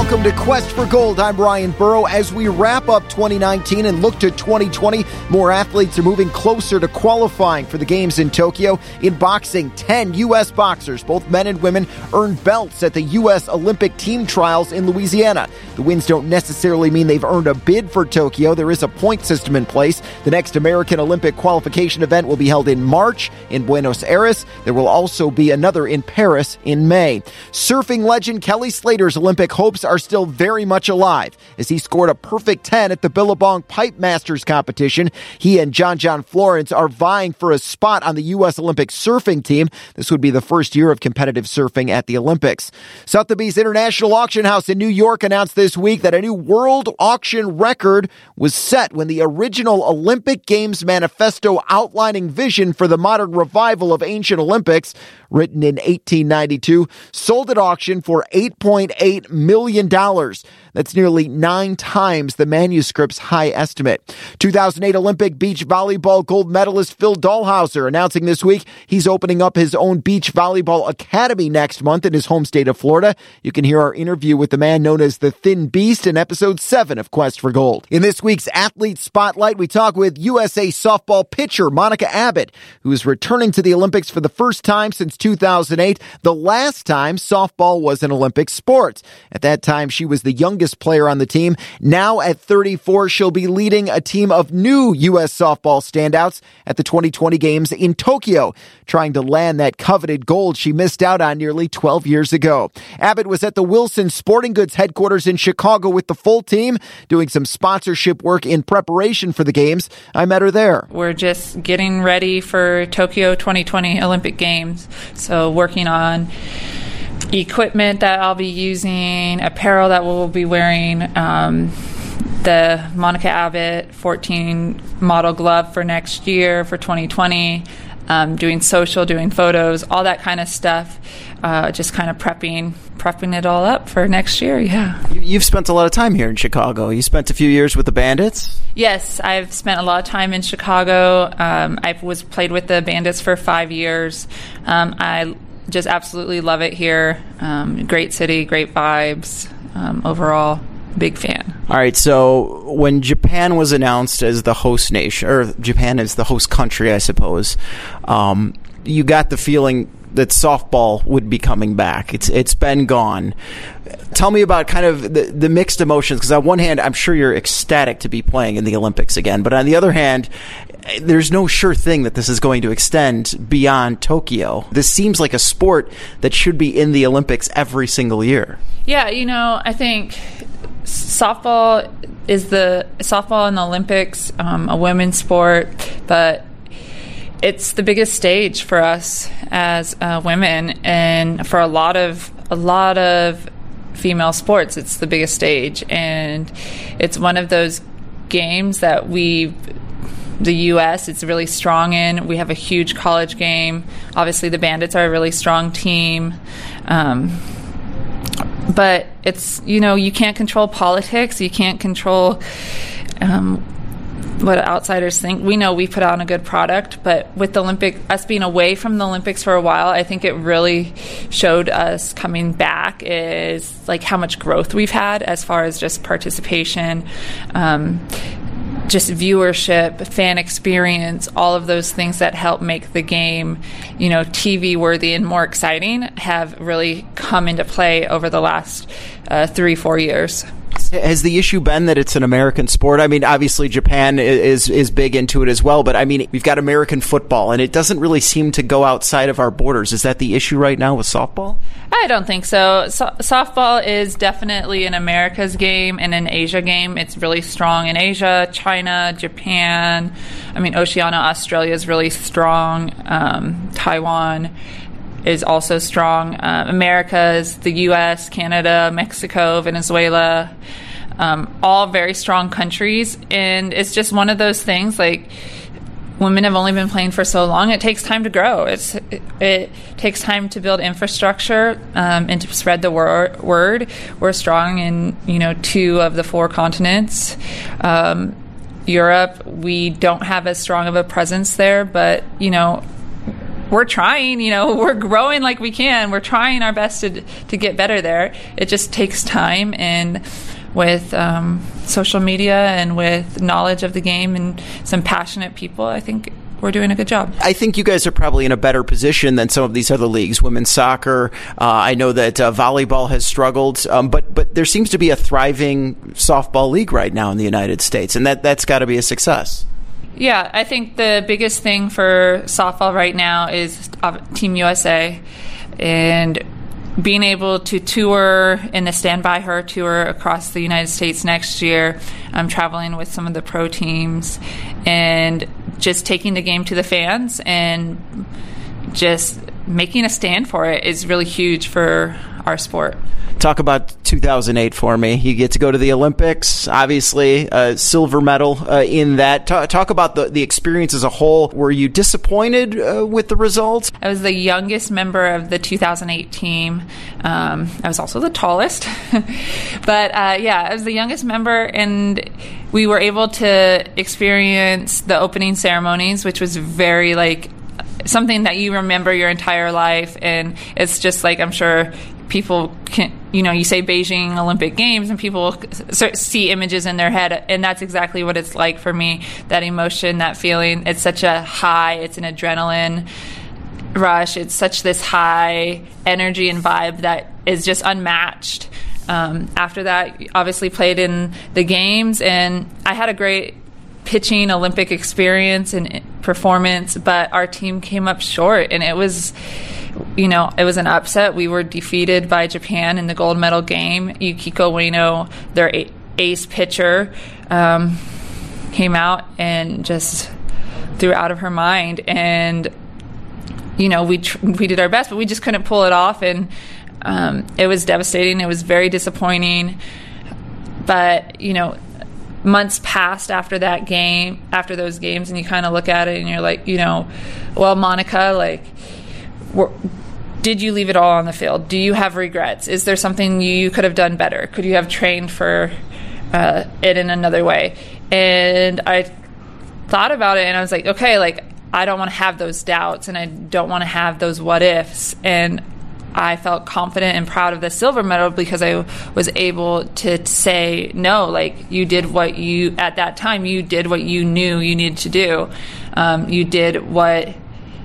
Welcome to Quest for Gold. I'm Ryan Burrow. As we wrap up 2019 and look to 2020, more athletes are moving closer to qualifying for the games in Tokyo. In boxing, 10 U.S. boxers, both men and women, earned belts at the U.S. Olympic team trials in Louisiana. The wins don't necessarily mean they've earned a bid for Tokyo. There is a point system in place. The next American Olympic qualification event will be held in March in Buenos Aires. There will also be another in Paris in May. Surfing legend Kelly Slater's Olympic hopes are still very much alive as he scored a perfect 10 at the Billabong Pipe Masters competition. He and John Florence are vying for a spot on the U.S. Olympic surfing team. This would be the first year of competitive surfing at the Olympics. Sotheby's International Auction House in New York announced this week that a new world auction record was set when the original Olympic Games manifesto outlining vision for the modern revival of ancient Olympics, written in 1892, sold at auction for $8.8 million. That's nearly 9 times the manuscript's high estimate. 2008 Olympic beach volleyball gold medalist Phil Dahlhauser announcing this week he's opening up his own beach volleyball academy next month in his home state of Florida. You can hear our interview with the man known as the Thin Beast in episode 7 of Quest for Gold. In this week's Athlete Spotlight, we talk with USA softball pitcher Monica Abbott, who is returning to the Olympics for the first time since 2008, the last time softball was an Olympic sport. At that time, she was the youngest player on the team. Now at 34, she'll be leading a team of new U.S. softball standouts at the 2020 games in Tokyo, trying to land that coveted gold she missed out on nearly 12 years ago. Abbott was at the Wilson Sporting Goods headquarters in Chicago with the full team, doing some sponsorship work in preparation for the games. I met her there. We're just getting ready for Tokyo 2020 Olympic Games, so working on equipment that I'll be using, apparel that we'll be wearing, the Monica Abbott 14 model glove for next year for 2020, doing social, doing photos, all that kind of stuff, just kind of prepping it all up for next year. Yeah. You've spent a lot of time here in Chicago. You spent a few years with the Bandits? Yes, I've spent a lot of time in Chicago. I played with the Bandits for 5 years. I just absolutely love it here. Great city, great vibes. Overall, big fan. All right, so when Japan was announced as the host nation, or Japan is the host country, I suppose, you got the feeling that softball would be coming back. It's been gone. Tell me about kind of the mixed emotions, because on one hand, I'm sure you're ecstatic to be playing in the Olympics again, but on the other hand, there's no sure thing that this is going to extend beyond Tokyo. This seems like a sport that should be in the Olympics every single year. Yeah, I think softball in the Olympics, a women's sport, but it's the biggest stage for us as women, and for a lot of female sports, it's the biggest stage, and it's one of those games that the U.S. it's really strong in. We have a huge college game. Obviously, the Bandits are a really strong team. But it's, you can't control politics. You can't control what outsiders think. We know we put out a good product, but with the us being away from the Olympics for a while, I think it really showed us coming back is like how much growth we've had as far as just participation, just viewership, fan experience, all of those things that help make the game, TV worthy and more exciting have really come into play over the last 3-4 years. Has the issue been that it's an American sport? I mean, obviously Japan is big into it as well, but I mean, we've got American football, and it doesn't really seem to go outside of our borders. Is that the issue right now with softball? I don't think so. Softball is definitely an America's game and an Asia game. It's really strong in Asia, China, Japan. I mean, Oceania, Australia is really strong. Taiwan is also strong. Americas, the U.S., Canada, Mexico, Venezuela, all very strong countries. And it's just one of those things, like, women have only been playing for so long. It takes time to grow. It takes time to build infrastructure and to spread the word. We're strong in 2 of the 4 continents. Europe, we don't have as strong of a presence there, but we're trying, we're growing like we can. We're trying our best to get better there. It just takes time, and with social media and with knowledge of the game and some passionate people, I think we're doing a good job. I think you guys are probably in a better position than some of these other leagues. Women's soccer, I know that volleyball has struggled, but there seems to be a thriving softball league right now in the United States, and that's got to be a success. Yeah, I think the biggest thing for softball right now is Team USA, and being able to tour in the Stand By Her tour across the United States next year. I'm traveling with some of the pro teams and just taking the game to the fans and just making a stand for it is really huge for our sport. Talk about 2008 for me. You get to go to the Olympics, obviously, silver medal in that. Talk about the experience as a whole. Were you disappointed with the results? I was the youngest member of the 2008 team. I was also the tallest. But I was the youngest member, and we were able to experience the opening ceremonies, which was very something that you remember your entire life. And it's just I'm sure people can, you say Beijing Olympic Games and people see images in their head, and that's exactly what it's like for me. That emotion, that feeling, it's such a high, it's an adrenaline rush. It's such this high energy and vibe that is just unmatched. After that, obviously played in the games, and I had a great pitching Olympic experience and performance, but our team came up short, and it was an upset. We were defeated by Japan in the gold medal game. Yukiko Ueno, their ace pitcher, came out and just threw out of her mind. And, we did our best, but we just couldn't pull it off. And it was devastating. It was very disappointing. But, months passed after that game, after those games, and you kind of look at it and you're like, well, Monica, did you leave it all on the field? Do you have regrets? Is there something you could have done better? Could you have trained for it in another way? And I thought about it, and I was like, okay, I don't want to have those doubts, and I don't want to have those what ifs. And I felt confident and proud of the silver medal because I was able to say, no, you did what at that time, you did what you knew you needed to do. You did what,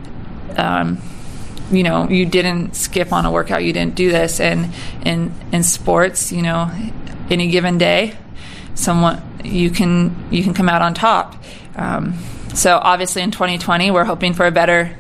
you didn't skip on a workout. You didn't do this. And in sports, any given day, you can come out on top. So obviously in 2020, we're hoping for a better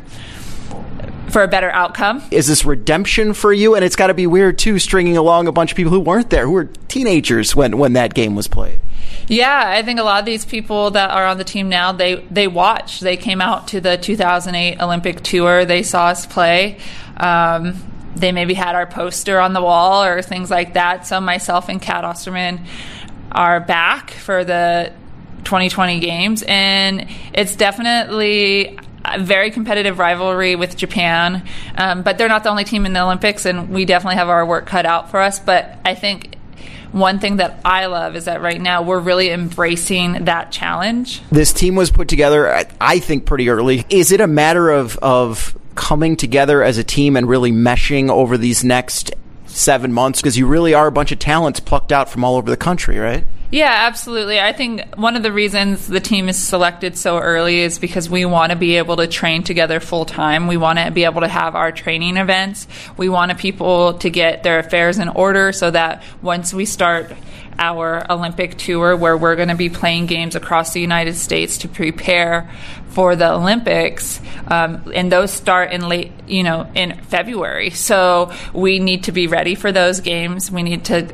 outcome. Is this redemption for you? And it's got to be weird too, stringing along a bunch of people who weren't there, who were teenagers when that game was played. Yeah, I think a lot of these people that are on the team now, they watched. They came out to the 2008 Olympic tour. They saw us play. They maybe had our poster on the wall or things like that. So myself and Kat Osterman are back for the 2020 games, and it's definitely a very competitive rivalry with Japan, but they're not the only team in the Olympics, and we definitely have our work cut out for us. But I think one thing that I love is that right now we're really embracing that challenge. This team was put together, I think, pretty early. Is it a matter of coming together as a team and really meshing over these next 7 months? Because you really are a bunch of talents plucked out from all over the country, right? Yeah, absolutely. I think one of the reasons the team is selected so early is because we want to be able to train together full time. We want to be able to have our training events. We want people to get their affairs in order so that once we start our Olympic tour, where we're going to be playing games across the United States to prepare for the Olympics, and those start in February. So we need to be ready for those games. We need to,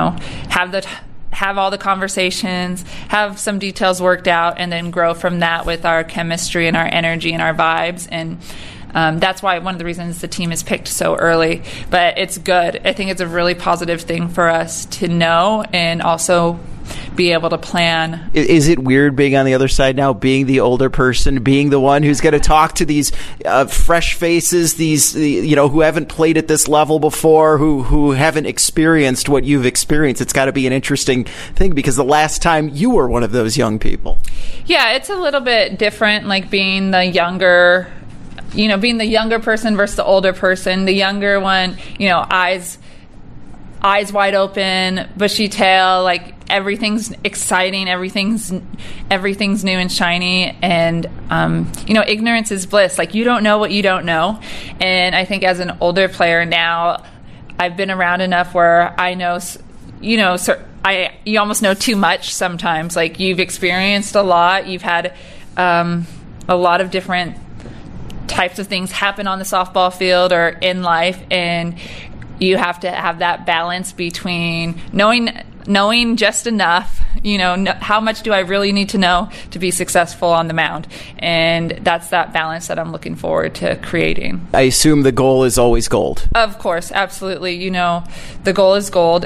have all the conversations, have some details worked out, and then grow from that with our chemistry and our energy and our vibes. And that's why one of the reasons the team is picked so early. But it's good. I think it's a really positive thing for us to know and also be able to plan. Is it weird being on the other side now, being the older person, being the one who's going to talk to these fresh faces, these who haven't played at this level before, who haven't experienced what you've experienced? It's got to be an interesting thing because the last time you were one of those young people. Yeah, it's a little bit different, being the younger being the younger person versus the older person. The younger one, eyes wide open, bushy tail, like everything's exciting, everything's new and shiny, and ignorance is bliss. Like, you don't know what you don't know. And I think as an older player now, I've been around enough where I know, you almost know too much sometimes. Like, you've experienced a lot, you've had a lot of different types of things happen on the softball field or in life, and you have to have that balance between knowing just enough, how much do I really need to know to be successful on the mound? And that's that balance that I'm looking forward to creating. I assume the goal is always gold. Of course, absolutely. The goal is gold.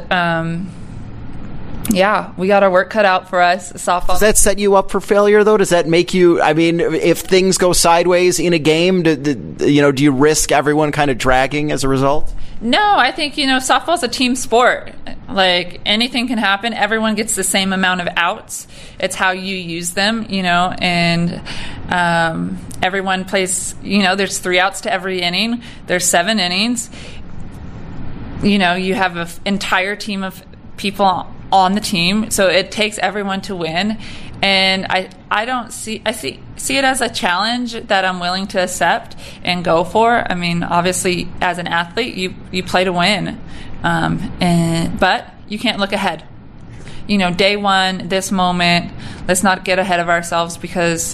Yeah, we got our work cut out for us. Softball. Does that set you up for failure, though? Does that make you, if things go sideways in a game, do you risk everyone kind of dragging as a result? No, I think, softball's a team sport. Like, anything can happen. Everyone gets the same amount of outs. It's how you use them, and everyone plays, there's 3 outs to every inning. There's 7 innings. You have an entire team of people on the team, so it takes everyone to win. And I see it as a challenge that I'm willing to accept and go for. I mean, obviously, as an athlete, you play to win, but you can't look ahead. Day one, this moment, let's not get ahead of ourselves, because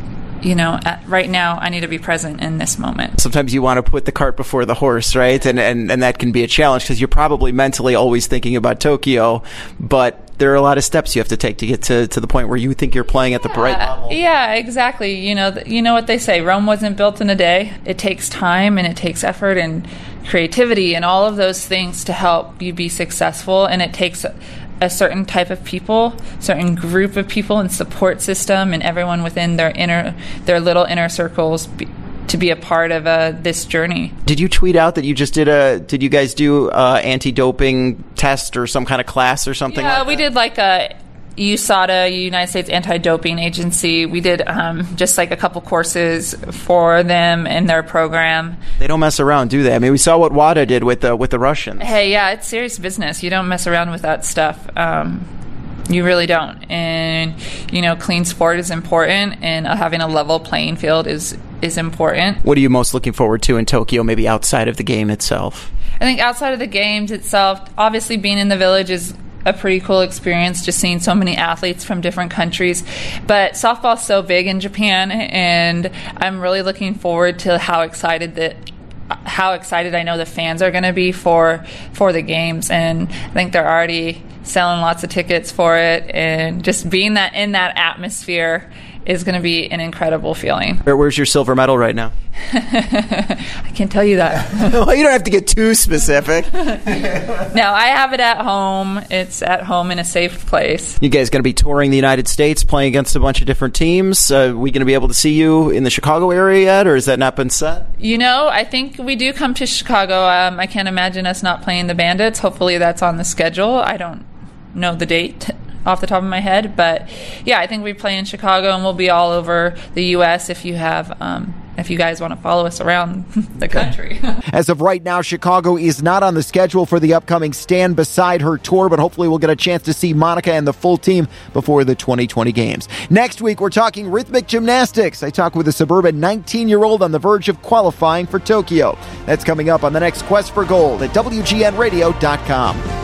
right now I need to be present in this moment. Sometimes you want to put the cart before the horse, right? And that can be a challenge, because you're probably mentally always thinking about Tokyo, but there are a lot of steps you have to take to get to the point where you think you're playing at the right level. Yeah, exactly. You know what they say, Rome wasn't built in a day. It takes time, and it takes effort and creativity and all of those things to help you be successful, and it takes a certain type of people, certain group of people and support system, and everyone within their little inner circles to be a part of this journey. Did you tweet out that you just did you guys do anti-doping test or some kind of class or something? Yeah, we did like a USADA, United States Anti-Doping Agency. We did just like a couple courses for them in their program. They don't mess around, do they? I mean, we saw what WADA did with the Russians. Hey, yeah, it's serious business. You don't mess around with that stuff. You really don't. And, clean sport is important, and having a level playing field is important. What are you most looking forward to in Tokyo, maybe outside of the game itself? I think outside of the games itself, obviously being in the village is a pretty cool experience, just seeing so many athletes from different countries. But softball's so big in Japan, and I'm really looking forward to how excited I know the fans are going to be for the games. And I think they're already selling lots of tickets for it, and just being in that atmosphere is going to be an incredible feeling. Where's your silver medal right now? I can't tell you that. Well, you don't have to get too specific. No, I have it at home. It's at home in a safe place. You guys going to be touring the United States, playing against a bunch of different teams? Are we going to be able to see you in the Chicago area yet, or has that not been set? I think we do come to Chicago. I can't imagine us not playing the Bandits. Hopefully that's on the schedule. I don't know the date off the top of my head, but yeah, I think we play in Chicago, and we'll be all over the U.S. if you guys want to follow us around the country. As of right now, Chicago is not on the schedule for the upcoming Stand Beside Her tour, but hopefully we'll get a chance to see Monica and the full team before the 2020 games. Next week, we're talking rhythmic gymnastics. I talk with a suburban 19-year-old on the verge of qualifying for Tokyo. That's coming up on the next Quest for Gold at WGNradio.com.